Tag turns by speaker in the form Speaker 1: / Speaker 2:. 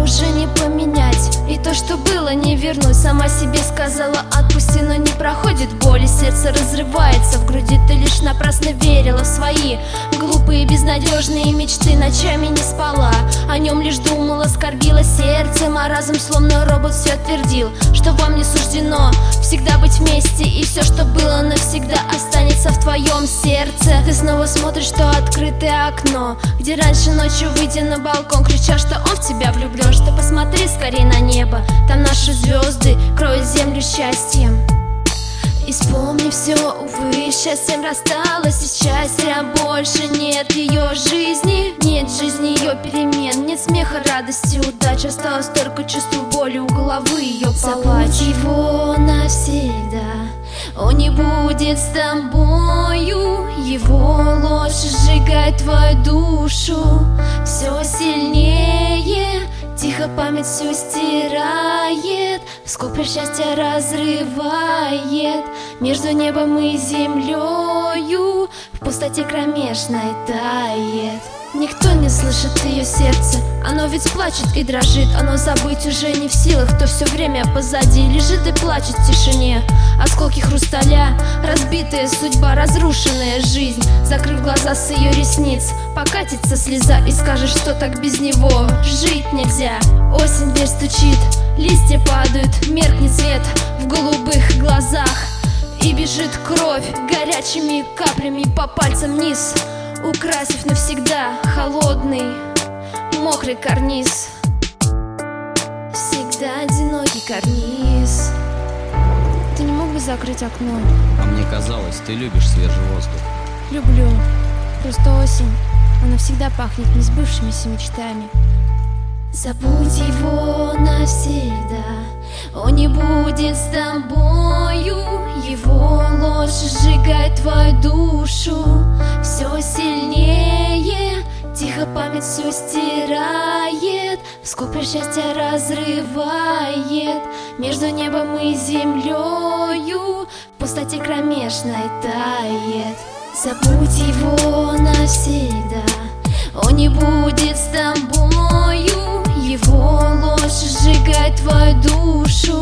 Speaker 1: уже не поменять, и то, что было, не вернуть. Сама себе сказала отпусти, но не проходит боль, и сердце разрывается в груди. Ты лишь напрасно верила в свои глупые безнадежные мечты. Ночами не спала, о нем лишь думала, скорбила сердцем, а разум словно робот все твердил, что вам не суждено всегда быть вместе, и все, что было, навсегда останется в твоем сердце. Ты снова смотришь в то открытое окно, где раньше ночью, выйдя на балкон, крича, что он в тебя влюблен. Что посмотри скорее на небо, там наши звезды кроют землю счастьем. И вспомни все, увы, счастьем рассталась из счастья. Больше нет ее жизни, нет жизни ее перемен, нет смеха, радости, удачи. Осталось только чувство боли у головы ее палач. Забудь его навсегда, он не будет с тобою. Его ложь сжигает твою душу все сильнее. Тихо память все стирает, скупо счастье разрывает между небом и землею, в пустоте кромешной тает. Никто не слышит ее сердце, оно ведь плачет и дрожит. Оно забыть уже не в силах, то все время позади лежит и плачет в тишине. Осколки хрусталя, разбитая судьба, разрушенная жизнь. Закрыв глаза с ее ресниц, покатится слеза, и скажешь, что так без него жить нельзя. Осень, дверь стучит, листья падают, меркнет свет в голубых глазах, и бежит кровь горячими каплями по пальцам вниз, украсив навсегда холодный, мокрый карниз. Всегда одинокий карниз. Ты не мог бы закрыть окно?
Speaker 2: А мне казалось, ты любишь свежий воздух.
Speaker 1: Люблю. Просто осень, она всегда пахнет несбывшимися мечтами. Забудь его навсегда, он не будет с тобою. Его ложь сжигает твою душу все сильнее. Тихо память все стирает, в скупе счастье разрывает между небом и землею, в пустоте кромешной тает. Забудь его навсегда, он не будет с тобою. Его ложь сжигает твою душу